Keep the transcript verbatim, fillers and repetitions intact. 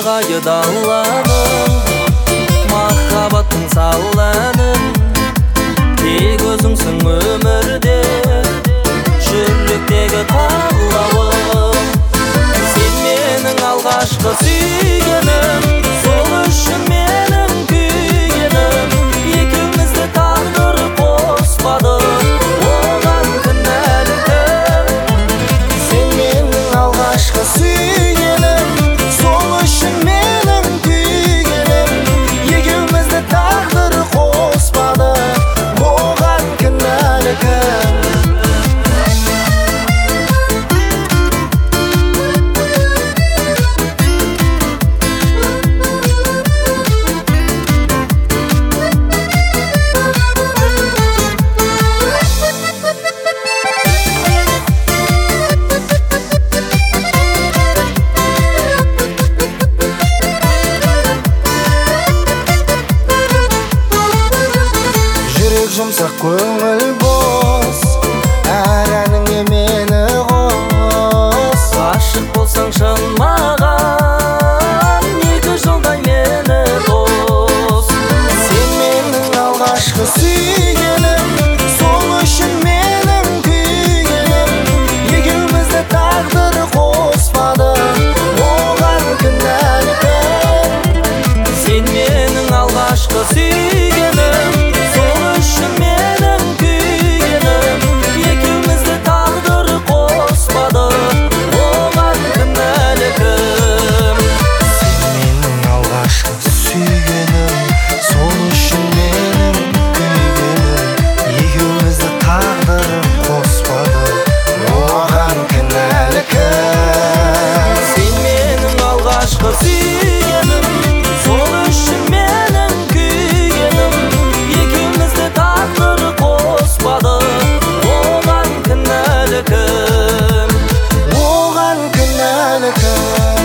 қайда алланың махаббаттың саланын тек өзіңсің өмірде жүректегі қалауым сен менің алғашқы сүйгенім сол үшін менің күйгенім екеумізді тағдыр қоспады оған кінәлі кім сен менің алғашқы сүйгенім сол үшін менің күйгенім екеумізді тағдыр қоспады оған кінәлі кім жұмсақ көңіл бос әр әніңе мені қос ғашық болсаң шын маған екі жылдай мені тос сен менің алғашқы сүйгенім сол үшін менің күйгенім екеумізді тағдыр қоспады оған кінәлі кім сен менің алғашқы сүйгенім менің күйгенім екеумізді тағдыр қоспады оған кінәлі кім сен менің алғашқы сүйгенім сол үшін менің күйгенім екеумізді тағдыр қоспады оған кінәлі кім сен менің алғашқы сүйгенім сол үшін менің күйгенім екеумізді тағдыр қоспады оған кінәлі кім оған кінәлі кім